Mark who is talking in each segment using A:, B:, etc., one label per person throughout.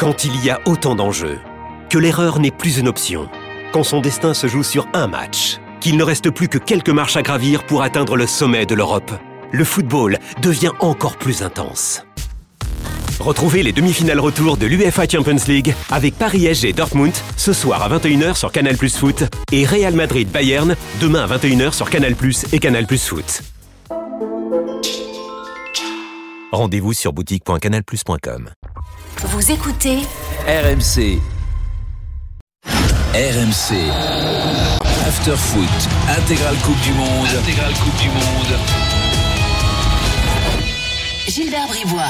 A: Quand il y a autant d'enjeux, que l'erreur n'est plus une option, quand son destin se joue sur un match, qu'il ne reste plus que quelques marches à gravir pour atteindre le sommet de l'Europe, le football devient encore plus intense. Retrouvez les demi-finales retour de l'UEFA Champions League avec Paris-SG Dortmund ce soir à 21h sur Canal+ Foot et Real Madrid-Bayern demain à 21h sur Canal+ et Canal+ Foot. Rendez-vous sur boutique.canalplus.com.
B: Vous écoutez
C: RMC. RMC. After Foot. Intégrale Coupe du Monde.
B: Gilbert Bribois.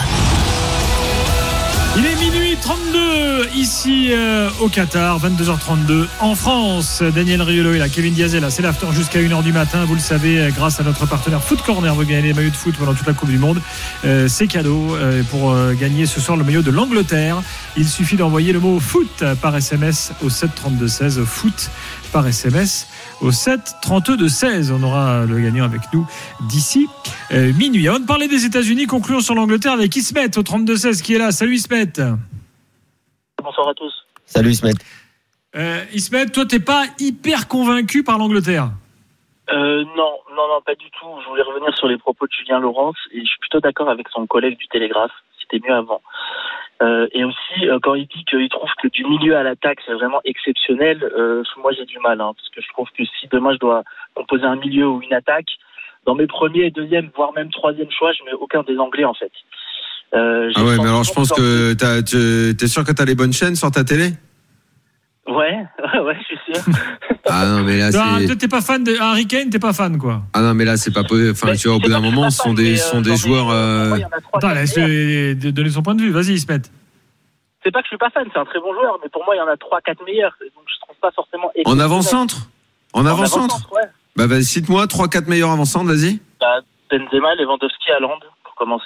D: Il est minuit 32 ici au Qatar, 22h32 en France. Daniel Riolo est là, Kevin Diaz est là, c'est l'after jusqu'à 1h du matin. Vous le savez, grâce à notre partenaire Foot Corner, vous gagnez les maillots de foot pendant toute la Coupe du Monde. C'est cadeau pour gagner ce soir le maillot de l'Angleterre. Il suffit d'envoyer le mot foot par SMS au 732-16, foot par SMS au 732-16. On aura le gagnant avec nous d'ici minuit. Avant de parler des États-Unis, concluons sur l'Angleterre avec Ismet au 32-16 qui est là. Salut Ismet.
E: Bonsoir à tous.
F: Salut Ismet.
D: Ismet, toi t'es pas hyper convaincu par l'Angleterre?
E: Non, pas du tout. Je voulais revenir sur les propos de Julien Laurens et je suis plutôt d'accord avec son collègue du Télégraphe. C'était mieux avant. Et aussi, quand il dit qu'il trouve que du milieu à l'attaque, c'est vraiment exceptionnel, moi j'ai du mal, parce que je trouve que si demain je dois composer un milieu ou une attaque, dans mes premiers, deuxième, voire même troisième choix, je mets aucun des Anglais en fait.
G: Mais alors je pense que t'es sûr que t'as les bonnes chaînes sur ta télé?
E: Ouais, je suis sûr.
G: Ah non, mais là
D: toi, t'es pas fan de Harry Kane, t'es pas fan quoi.
G: Ah non, mais là c'est pas possible. Enfin, tu vois, au bout d'un moment, ce sont des joueurs.
D: Attends, laisse-le donner son point de vue. Vas-y, Ismet.
E: C'est pas que je suis pas fan, c'est un très bon joueur, mais pour moi il y en a 3-4 meilleurs, donc je trouve pas forcément.
G: En avant-centre. En avant-centre.
E: Ouais.
G: Bah vas-y, cite-moi 3-4 meilleurs avant-centre, vas-y.
E: Benzema, Lewandowski, Haaland, pour commencer.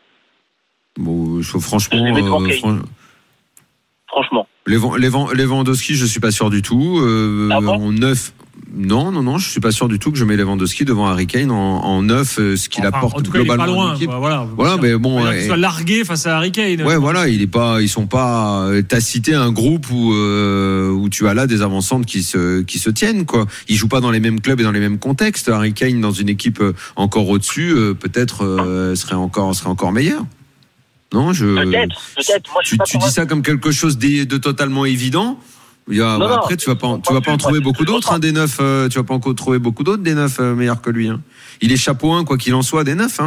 G: Bon, franchement.
E: Franchement.
G: Lewandowski, je suis pas sûr du tout. En 9. Non, je suis pas sûr du tout que je mets Lewandowski devant Harry Kane en 9, ce qu'il apporte
D: en tout cas,
G: globalement.
D: Il est pas loin,
G: l'équipe.
D: Voilà,
G: mais bon.
D: Qu'il soit largué face à Harry Kane.
G: Ouais, voilà, ils sont pas. T'as cité un groupe où tu as là des avant-centres qui se tiennent, quoi. Ils jouent pas dans les mêmes clubs et dans les mêmes contextes. Harry Kane dans une équipe encore au-dessus, peut-être serait encore meilleur. Non,
E: peut-être. Moi,
G: tu dis ça comme quelque chose de totalement évident. Après, tu vas pas en trouver beaucoup d'autres, des neufs. Tu vas pas encore trouver beaucoup d'autres des neufs meilleurs que lui. Il est chapeau 1, quoi qu'il en soit, des neufs.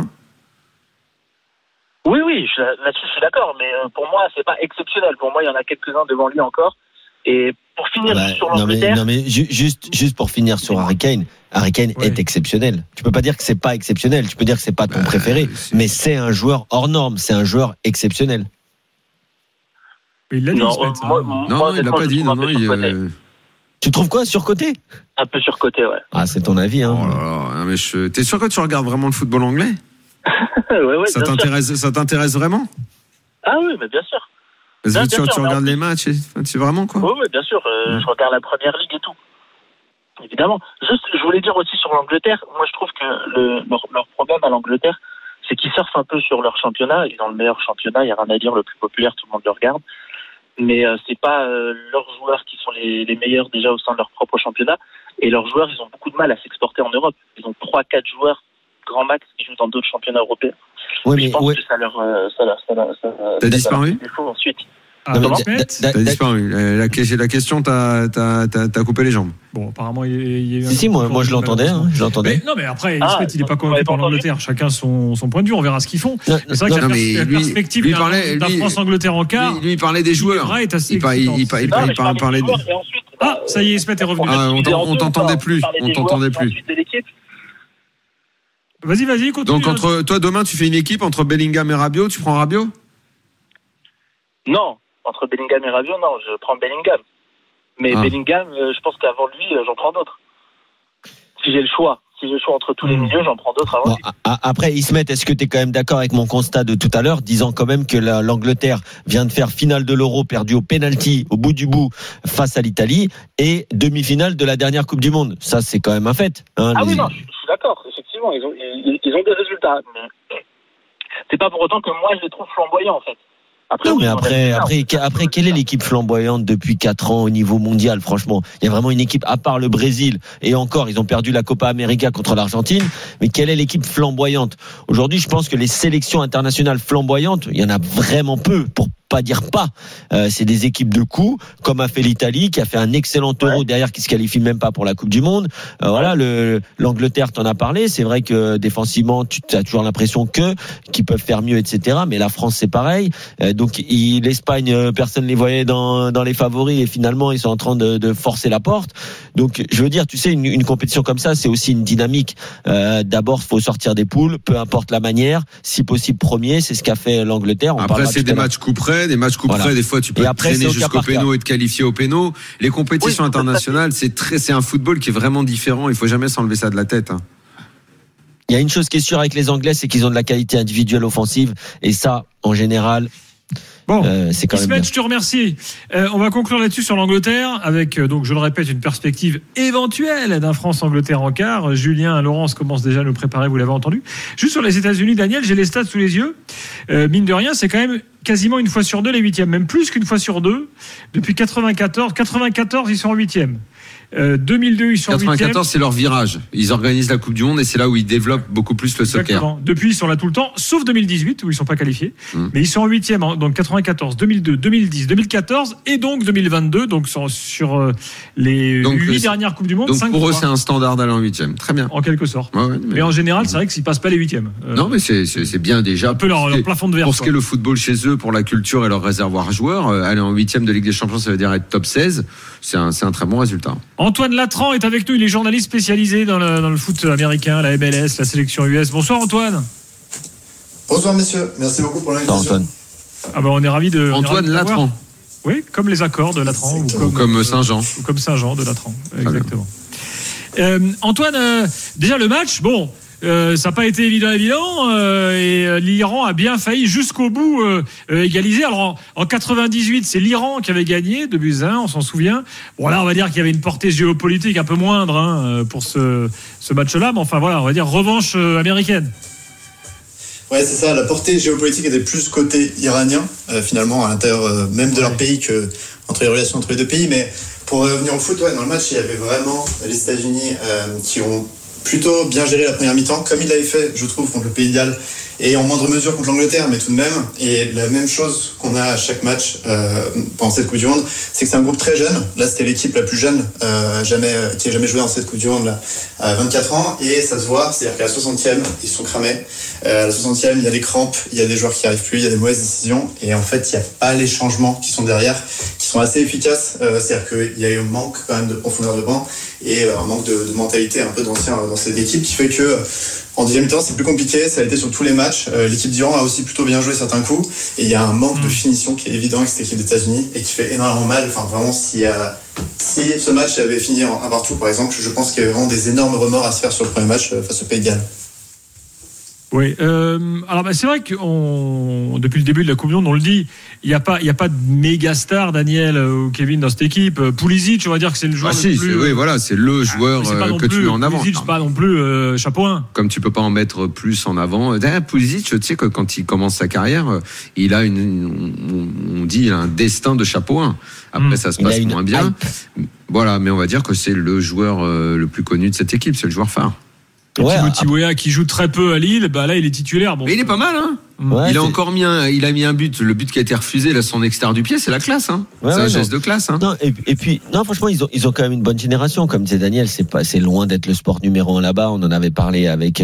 E: Oui, là-dessus je suis d'accord, mais pour moi c'est pas exceptionnel. Pour moi, il y en a quelques-uns devant lui encore. Et pour finir sur l'Angleterre.
F: Mais juste pour finir sur Harry Kane est exceptionnel. Tu peux pas dire que c'est pas exceptionnel. Tu peux dire que c'est pas ton préféré, mais c'est un joueur hors norme. C'est un joueur exceptionnel.
D: Il l'a dit,
G: non, il l'a pas dit.
F: Tu trouves quoi, surcoté?
E: Un peu surcoté, ouais.
F: Ah, c'est ton avis,
G: Oh là là, t'es sûr que tu regardes vraiment le football anglais?
E: Ouais,
G: ça t'intéresse vraiment?
E: Ah oui, mais bien sûr.
G: Tu regardes les matchs, c'est vraiment quoi?
E: Oui, bien sûr. Je regarde la première ligue et tout. Évidemment. Juste, je voulais dire aussi sur l'Angleterre. Moi, je trouve que leur problème à l'Angleterre, c'est qu'ils surfent un peu sur leur championnat. Ils ont le meilleur championnat, il n'y a rien à dire, le plus populaire, tout le monde le regarde. Mais c'est pas leurs joueurs qui sont les meilleurs déjà au sein de leur propre championnat. Et leurs joueurs, ils ont beaucoup de mal à s'exporter en Europe. Ils ont 3-4 joueurs grand max qui jouent dans d'autres championnats européens. Je pense que ça leur
G: T'as disparu
E: ensuite.
G: T'as disparu. La question, t'as coupé les jambes.
D: Bon, apparemment, il y a eu
F: Si, moi je l'entendais.
D: Mais après, il n'est pas convaincu par l'Angleterre. Chacun son point de vue, on verra ce qu'ils font. C'est vrai que la perspective de la France-Angleterre en quart.
G: Lui, il parlait des joueurs.
D: Il
G: parlait de.
D: Ah, ça y est, Ismet est revenu.
G: On t'entendait plus.
D: Vas-y, continue.
G: Donc, toi, demain, tu fais une équipe entre Bellingham et Rabiot. Tu prends Rabiot?
E: Non, entre Bellingham et Rabiot, non, je prends Bellingham. Mais Bellingham, je pense qu'avant lui, j'en prends d'autres. Si j'ai le choix entre tous les milieux, j'en prends d'autres avant lui.
F: Après, Ismet, est-ce que tu es quand même d'accord avec mon constat de tout à l'heure, disant quand même que l'Angleterre vient de faire finale de l'Euro perdue au penalty au bout du bout face à l'Italie et demi-finale de la dernière Coupe du Monde. Ça, c'est quand même un fait.
E: Oui, non, je suis d'accord. Effectivement, ils ont des résultats. Mais c'est pas pour autant que moi, je les trouve flamboyants, en fait.
F: Non, mais après, quelle est l'équipe flamboyante depuis 4 ans au niveau mondial? Franchement, il y a vraiment une équipe, à part le Brésil, et encore, ils ont perdu la Copa América contre l'Argentine, mais quelle est l'équipe flamboyante? Aujourd'hui, je pense que les sélections internationales flamboyantes, il y en a vraiment peu, pour pas dire pas. C'est des équipes de coups, comme a fait l'Italie, qui a fait un excellent Euro derrière, qui se qualifie même pas pour la Coupe du Monde. Voilà, l'Angleterre, t'en as parlé. C'est vrai que défensivement, tu as toujours l'impression qu'ils peuvent faire mieux, etc. Mais la France, c'est pareil. Donc l'Espagne, personne les voyait dans les favoris, et finalement, ils sont en train de forcer la porte. Donc, je veux dire, tu sais, une compétition comme ça, c'est aussi une dynamique. D'abord, faut sortir des poules, peu importe la manière. Si possible, premier, c'est ce qu'a fait l'Angleterre.
G: Après, c'est des matchs coup près. Des matchs coup près, des fois tu peux traîner jusqu'au péno et te qualifier au péno. Les compétitions internationales, c'est un football qui est vraiment différent. Il faut jamais s'enlever ça de la tête.
F: Il y a une chose qui est sûre avec les Anglais, c'est qu'ils ont de la qualité individuelle offensive, et ça, en général.
D: Bon,
F: c'est quand même bien.
D: Je te remercie. On va conclure là-dessus sur l'Angleterre avec, donc je le répète, une perspective éventuelle d'un France-Angleterre en quart. Julien Laurence commence déjà à nous préparer, vous l'avez entendu. Juste sur les États-Unis, Daniel, j'ai les stats sous les yeux. Mine de rien, c'est quand même quasiment une fois sur deux les huitièmes, même plus qu'une fois sur deux. Depuis 94, ils sont en huitième. 2002, ils sont
G: 94, c'est leur virage. Ils organisent la Coupe du Monde et c'est là où ils développent beaucoup plus le soccer.
D: Exactement. Depuis, ils sont là tout le temps, sauf 2018 où ils sont pas qualifiés. Mais ils sont en huitième, donc 94, 2002, 2010, 2014 et donc 2022. Donc sur les 8 dernières Coupes du Monde.
G: Donc
D: 5
G: pour eux,
D: fois.
G: c'est un standard d'aller en huitième. Très bien.
D: En quelque sorte.
G: Ouais,
D: mais en général, c'est vrai qu'ils passent pas les huitièmes.
G: Non, mais c'est bien déjà.
D: Un peu leur plafond de verre.
G: Pour ce qui est le football chez eux, pour la culture et leur réservoir joueurs, aller en huitième de Ligue des Champions, ça veut dire être top 16. C'est un très bon résultat.
D: Antoine Latran est avec nous, il est journaliste spécialisé dans le foot américain, la MLS, la sélection US. Bonsoir Antoine.
H: Bonsoir messieurs, merci beaucoup pour l'invitation.
F: Antoine.
D: Ah ben on est ravis de.
G: Antoine Latran.
D: Oui, comme les accords de Latran
G: ou comme Saint-Jean.
D: Ou comme Saint-Jean de Latran, exactement. Antoine, déjà le match, bon. Ça n'a pas été évident et l'Iran a bien failli jusqu'au bout égaliser. Alors en 98, c'est l'Iran qui avait gagné 2-1, on s'en souvient. Bon là, on va dire qu'il y avait une portée géopolitique un peu moindre pour ce match-là, mais enfin voilà, on va dire revanche américaine.
H: Ouais, c'est ça. La portée géopolitique était plus côté iranien, finalement, à l'intérieur même de leur pays que entre les relations entre les deux pays. Mais pour revenir au foot, dans le match, il y avait vraiment les États-Unis qui ont plutôt bien géré la première mi-temps, comme il l'avait fait, je trouve, contre le Pays de Galles, et en moindre mesure contre l'Angleterre, mais tout de même. Et la même chose qu'on a à chaque match pendant cette Coupe du Monde, c'est que c'est un groupe très jeune. Là, c'était l'équipe la plus jeune qui a jamais joué dans cette Coupe du Monde, là, à 24 ans, et ça se voit, c'est-à-dire qu'à la 60e, ils sont cramés. À la 60e, il y a des crampes, il y a des joueurs qui n'y arrivent plus, il y a des mauvaises décisions, et en fait, il n'y a pas les changements qui sont derrière, qui sont assez efficaces. C'est-à-dire qu'il y a eu un manque quand même de profondeur de banc et un manque de mentalité un peu d'ancien dans cette équipe qui fait que en deuxième temps c'est plus compliqué, ça a été sur tous les matchs. L'équipe d'Iran a aussi plutôt bien joué certains coups et il y a un manque de finition qui est évident avec cette équipe des États-Unis et qui fait énormément mal. Enfin vraiment, si ce match avait fini en 1-1 par exemple, je pense qu'il y avait vraiment des énormes remords à se faire sur le premier match face au Pays de Galles.
D: Oui, alors c'est vrai que depuis le début de la Coupe du Monde, on le dit, il y a pas de méga star, Daniel ou Kevin, dans cette équipe. Pulisic, on va dire que c'est le joueur le plus.
G: Oui, voilà, c'est le joueur que tu mets en avant.
D: Pulisic, c'est pas non plus chapeau 1.
G: Comme tu peux pas en mettre plus en avant. Pulisic, tu sais que quand il commence sa carrière, il a on dit il a un destin de chapeau 1. Après, ça se passe moins bien. Voilà, mais on va dire que c'est le joueur le plus connu de cette équipe, c'est le joueur phare.
D: Timothy Weah qui joue très peu à Lille, là il est titulaire. Bon,
G: mais il est pas mal, hein. Ouais, il a mis un but. Le but qui a été refusé, là, son extérieur du pied, c'est la classe, hein. C'est un geste de classe, hein.
F: Non, et puis, non, franchement, ils ont quand même une bonne génération, comme disait Daniel. C'est loin d'être le sport numéro 1 là-bas. On en avait parlé avec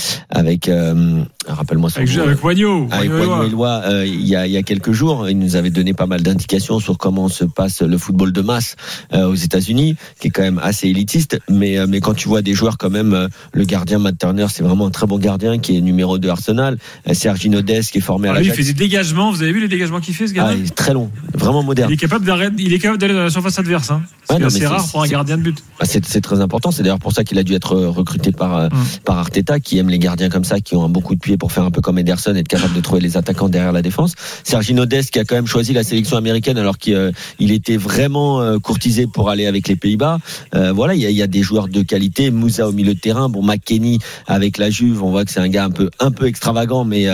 F: rappelle-moi son nom.
D: Avec Wagno.
F: Avec Wagno Eloi, il y a quelques jours. Il nous avait donné pas mal d'indications sur comment se passe le football de masse aux États-Unis, qui est quand même assez élitiste. Mais quand tu vois des joueurs quand même, le gardien Matt Turner, c'est vraiment un très bon gardien qui est numéro 2 Arsenal. Sergi Nodès qui est formé à l'Ajax.
D: Il fait des dégagements. Vous avez vu les dégagements qu'il fait, ce gars-là?
F: Il est très long, vraiment moderne.
D: Il est capable d'aller dans la surface adverse. Hein. C'est rare pour un gardien de but.
F: C'est très important. C'est d'ailleurs pour ça qu'il a dû être recruté par Arteta, qui aime les gardiens comme ça, qui ont un bon coup de pied pour faire un peu comme Ederson, être capable de trouver les attaquants derrière la défense. Sergi Nodès qui a quand même choisi la sélection américaine alors qu'il était vraiment courtisé pour aller avec les Pays-Bas. Voilà, il y a des joueurs de qualité. Moussa au milieu de terrain. Bon, McKennie avec la Juve, on voit que c'est un gars un peu extravagant, mais qui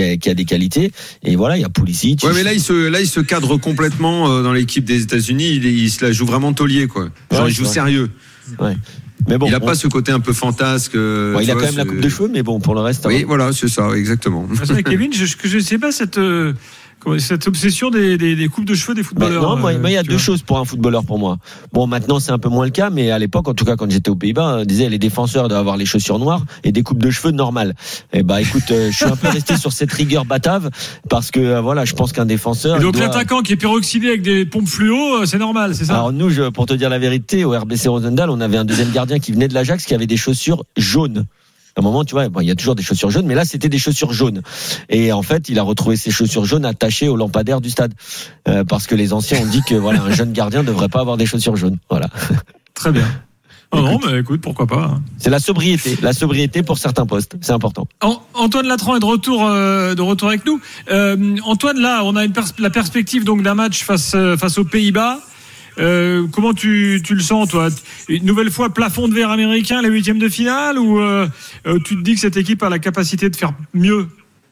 F: a des qualités. Et voilà, il y a Pulisic.
G: Ouais, mais là, il se cadre complètement dans l'équipe des États-Unis. Il se la joue vraiment taulier, quoi. Genre, il joue sérieux.
F: Ouais. Mais bon,
G: il a pas ce côté un peu fantasque.
F: Bon, il a quand même la coupe de cheveux, mais bon, pour le reste.
G: Oui, voilà, c'est ça, exactement.
D: Kevin, je sais pas cette obsession des coupes de cheveux des footballeurs.
F: Non, moi, il y a deux choses pour un footballeur pour moi. Bon, maintenant c'est un peu moins le cas, mais à l'époque, en tout cas quand j'étais aux Pays-Bas, on disait les défenseurs doivent avoir les chaussures noires et des coupes de cheveux normales. Et bah écoute, je suis un peu resté sur cette rigueur batave parce que voilà, je pense qu'un défenseur.
D: Et donc l'attaquant qui est peroxydé avec des pompes fluo, c'est normal, c'est ça?
F: Alors nous, pour te dire la vérité, au RBC Rosendal, on avait un deuxième gardien qui venait de l'Ajax qui avait des chaussures jaunes. À un moment, tu vois, bon, il y a toujours des chaussures jaunes, mais là, c'était des chaussures jaunes. Et en fait, il a retrouvé ses chaussures jaunes attachées au lampadaire du stade, parce que les anciens ont dit que voilà, un jeune gardien ne devrait pas avoir des chaussures jaunes. Voilà.
D: Très bien. Oh non, mais écoute, pourquoi pas. Hein.
F: C'est la sobriété pour certains postes, c'est important.
D: Antoine Latran est de retour avec nous. Antoine, là, on a la perspective donc d'un match face aux Pays-Bas. Comment tu le sens, toi? Une nouvelle fois plafond de verre américain, les 8e de finale, ou tu te dis que cette équipe a la capacité de faire mieux?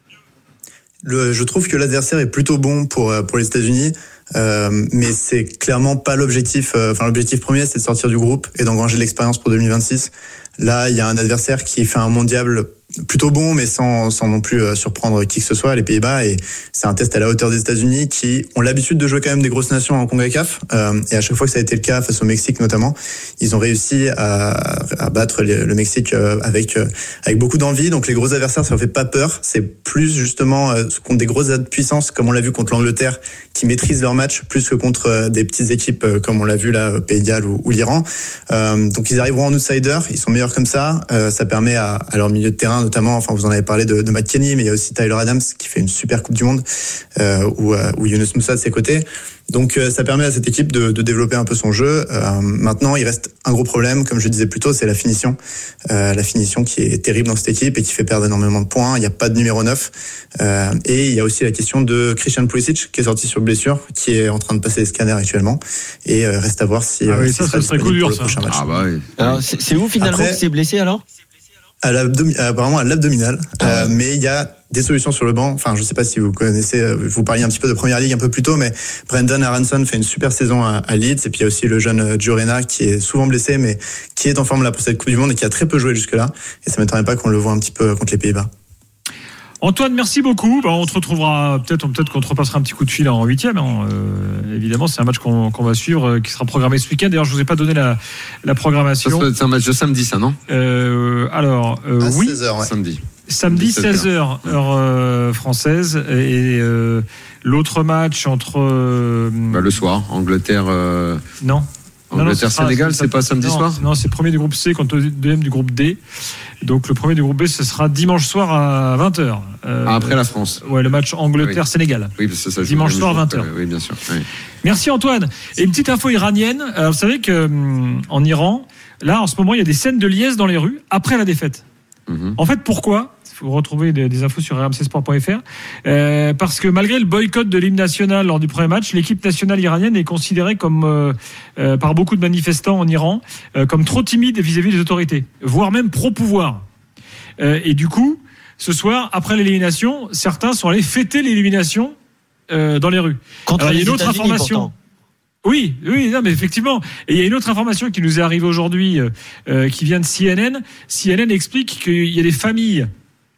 H: Je trouve que l'adversaire est plutôt bon pour les États-Unis, mais c'est clairement pas l'objectif. L'objectif premier, c'est de sortir du groupe et d'engranger de l'expérience pour 2026. Là, il y a un adversaire qui fait un mondial plutôt bon, mais sans non plus surprendre qui que ce soit, les Pays-Bas, et c'est un test à la hauteur des États-Unis qui ont l'habitude de jouer quand même des grosses nations en CONCACAF, et à chaque fois que ça a été le cas face au Mexique notamment, ils ont réussi à battre le Mexique avec beaucoup d'envie. Donc les gros adversaires, ça ne fait pas peur, c'est plus justement contre des grosses puissances comme on l'a vu contre l'Angleterre, qui maîtrisent leur match plus que contre des petites équipes comme on l'a vu là, Pays de Galles ou l'Iran. Donc ils arriveront en outsider, ils sont meilleurs comme ça. Ça permet à leur milieu de terrain notamment, enfin vous en avez parlé de McKennie, mais il y a aussi Tyler Adams qui fait une super Coupe du Monde, ou Younous Moussa de ses côtés. Donc ça permet à cette équipe de développer un peu son jeu. Maintenant, il reste un gros problème, comme je disais plus tôt, c'est la finition. La finition qui est terrible dans cette équipe et qui fait perdre énormément de points. Il n'y a pas de numéro 9. Et il y a aussi la question de Christian Pulisic, qui est sorti sur blessure, qui est en train de passer les scanners actuellement. Et reste à voir si
D: ça serait coup dur, ça.
G: Ah bah oui.
F: Alors, c'est où finalement qui s'est blessé alors?
H: Apparemment à l'abdominal, mais il y a des solutions sur le banc. Enfin, je sais pas si vous connaissez, vous parliez un petit peu de Première Ligue un peu plus tôt, mais Brendan Aronson fait une super saison à Leeds, et puis il y a aussi le jeune Gio Reyna qui est souvent blessé, mais qui est en forme là pour cette Coupe du Monde et qui a très peu joué jusque-là, et ça m'étonnerait pas qu'on le voit un petit peu contre les Pays-Bas.
D: Antoine, merci beaucoup. On te retrouvera peut-être qu'on te repassera un petit coup de fil en 8e. Évidemment, c'est un match qu'on va suivre, qui sera programmé ce week-end. D'ailleurs, je vous ai pas donné la programmation.
G: C'est un match de samedi, ça, non?
H: Oui.
G: 16h, ouais.
D: Samedi 16h, heure française. Et l'autre match entre...
G: le soir, Angleterre...
D: Non.
G: Angleterre-Sénégal, c'est pas samedi soir?
D: Non, c'est le premier du groupe C contre le deuxième du groupe D. Donc le premier du groupe B, ce sera dimanche soir à 20h.
G: Après la France.
D: Ouais, le match Angleterre-Sénégal.
G: Oui, parce que ça joue
D: dimanche soir 20h.
G: Oui, bien sûr. Oui.
D: Merci Antoine. Et une petite info iranienne. Alors, vous savez que en Iran, là en ce moment, il y a des scènes de liesse dans les rues après la défaite. En fait, pourquoi? Il faut retrouver des infos sur rmcsport.fr, parce que malgré le boycott de l'hymne national lors du premier match, l'équipe nationale iranienne est considérée comme par beaucoup de manifestants en Iran comme trop timide vis-à-vis des autorités, voire même pro-pouvoir. Et du coup, ce soir, après l'élimination, certains sont allés fêter l'élimination dans les rues.
F: Contre
D: il y a une autre
F: États-Unis,
D: information.
F: Pourtant.
D: Oui, non, mais effectivement. Et il y a une autre information qui nous est arrivée aujourd'hui, qui vient de CNN. CNN explique qu'il y a des familles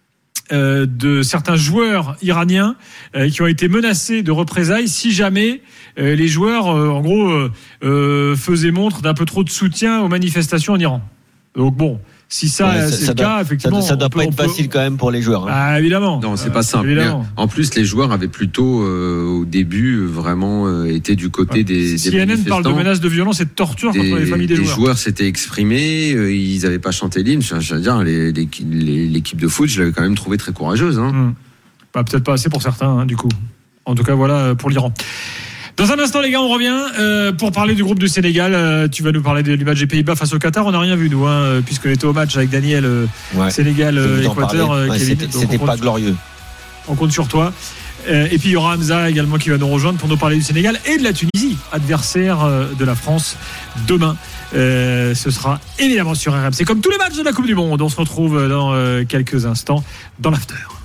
D: de certains joueurs iraniens qui ont été menacés de représailles si jamais les joueurs, en gros, faisaient montre d'un peu trop de soutien aux manifestations en Iran. Donc bon, si c'est le cas, effectivement,
F: ça doit pas être facile quand même pour les joueurs. Hein.
D: Ah, évidemment.
G: Non, c'est pas simple. En plus, les joueurs avaient plutôt, au début, vraiment été du côté des
D: CNN
G: manifestants.
D: parle de menaces de violence et de torture contre les familles des joueurs.
G: Les joueurs s'étaient exprimés, ils n'avaient pas chanté l'hymne. Je veux dire, l'équipe de foot, je l'avais quand même trouvé très courageuse. Hein.
D: Peut-être pas assez pour certains, du coup. En tout cas, voilà pour l'Iran. Dans un instant, les gars, on revient pour parler du groupe du Sénégal. Tu vas nous parler du match des Pays-Bas face au Qatar. On n'a rien vu, nous, puisqu'on était au match avec Daniel, Sénégal-Équateur.
F: C'était pas glorieux.
D: On compte sur toi. Et puis, il y aura Hamza également qui va nous rejoindre pour nous parler du Sénégal et de la Tunisie, adversaire de la France demain. Ce sera évidemment sur RMC, comme tous les matchs de la Coupe du Monde. On se retrouve dans quelques instants dans l'after.